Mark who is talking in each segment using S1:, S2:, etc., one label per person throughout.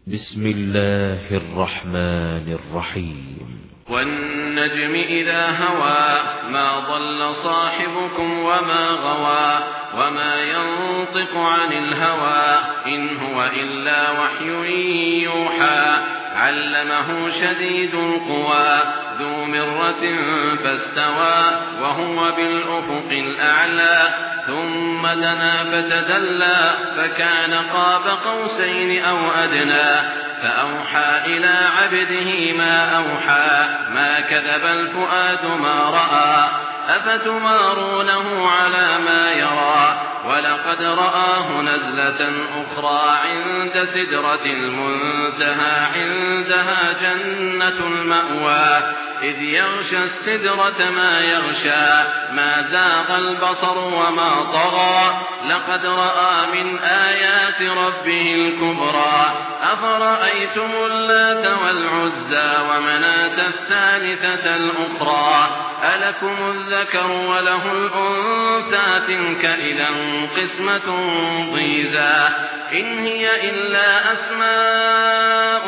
S1: بسم الله الرحمن الرحيم
S2: والنجم إذا هوى ما ضل صاحبكم وما غوى وما ينطق عن الهوى إن هو إلا وحي يوحى علمه شديد القوى ذو مرة فاستوى وهو بالأفق الأعلى ثم دنا فتدلى فكان قاب قوسين أو أدنى فأوحى إلى عبده ما أوحى ما كذب الفؤاد ما رأى أفتمارونه على ما يرى ولقد رآه نزلة أخرى عند سدرة المنتهى عندها جنة المأوى إذ يغشى السدرة ما يغشى ما زاغ البصر وما طغى لقد رأى من آيات ربه الكبرى أفرأيتم اللات والعزى ومناة الثالثة الأخرى ألكم الذكر وله الأنثى تلك إذا قسمة ضيزى إن هي إلا أسماء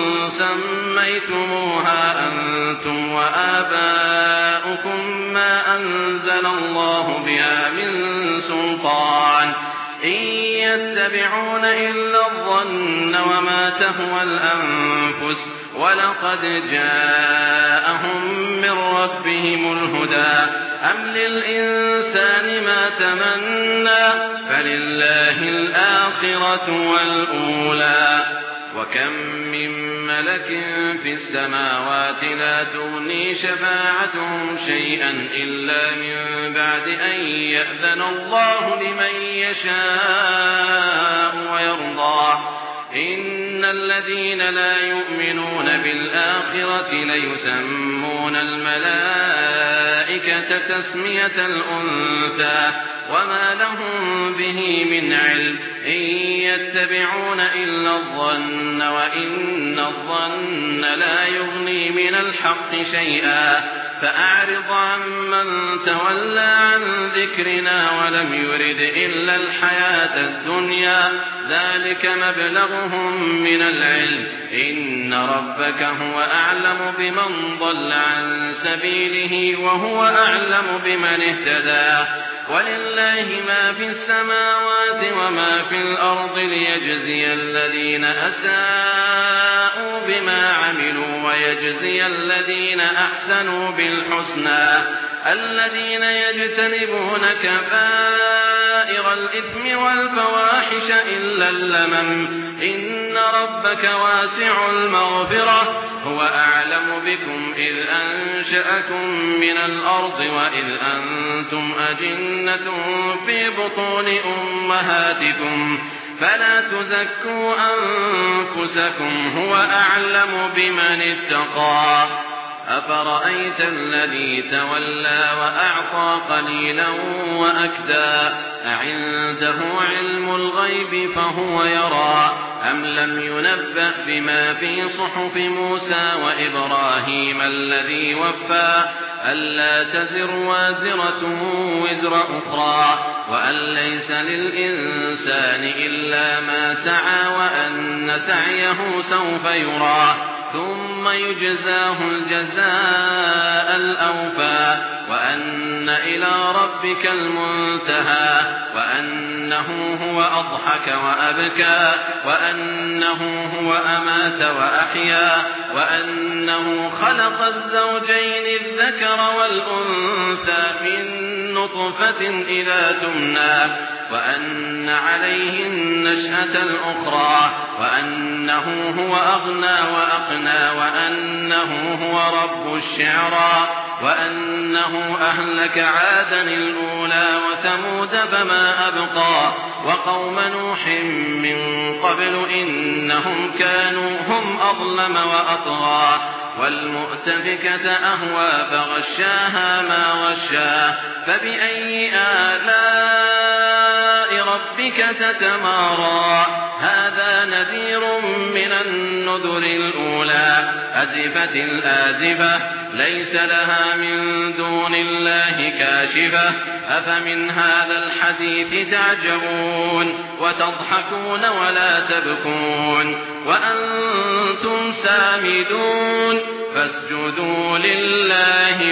S2: سميتموها أنتم وآباؤكم ما أنزل الله بها من سلطان إن يتبعون إلا الظن وما تهوى الأنفس ولقد جاءهم من ربهم الهدى أم للإنسان ما تمنى فلله الآخرة والأولى وكم من ملك في السماوات لا تغني شفاعتهم شيئا إلا من بعد أن يأذن الله لمن يشاء ويرضى إن الذين لا يؤمنون بالآخرة ليسمون الملائكة تسمية الأنثى وما لهم به من علم إن يتبعون إلا الظن وإن الظن لا يغني من الحق شيئا فأعرض عمن تولى عن ذكرنا ولم يرد إلا الحياة الدنيا ذلك مبلغهم من العلم إن ربك هو أعلم بمن ضل عن سبيله وهو أعلم بمن اهتدى ولله ما في السماوات وما في الأرض ليجزي الذين أساءوا بما عملوا ويجزي الذين أحسنوا بالحسنى الذين يجتنبون كبائر الإثم والفواحش إلا اللمم إن ربك واسع المغفرة هو أعلم بكم إذ أنشأكم من الأرض وإذ أنتم أجنة في بطون أمهاتكم فلا تزكوا أنفسكم هو أعلم بمن اتقى أفرأيت الذي تولى وأعطى قليلا وأكدى أعنده علم الغيب فهو يرى أم لم ينبأ بما في صحف موسى وإبراهيم الذي وفى ألا تزر وازرة وزر أخرى وأن ليس للإنسان إلا ما سعى وأن سعيه سوف يرى ثم يجزاه الجزاء الأوفى وأن إلى ربك المنتهى وأنه هو أضحك وأبكى وأنه هو أمات وأحيا وأنه خلق الزوجين الذكر والأنثى من نطفة إذا تمنى وأن عليه النشأة الأخرى وأنه هو أغنى وأقنى وأنه هو رب الشعرى وأنه أهلك عادا الأولى وثمود فما أبقى وقوم نوح من قبل إنهم كانوا هم أظلم وأطغى والمؤتفكة أهوى فغشاها ما غشا فبأي آلاء آلاء ربك تتمارى هذا نذير من النذر الأولى أزفت الآزفة ليس لها من دون الله كاشفة أفمن هذا الحديث تعجبون وتضحكون ولا تبكون وأنتم سامدون فاسجدوا لله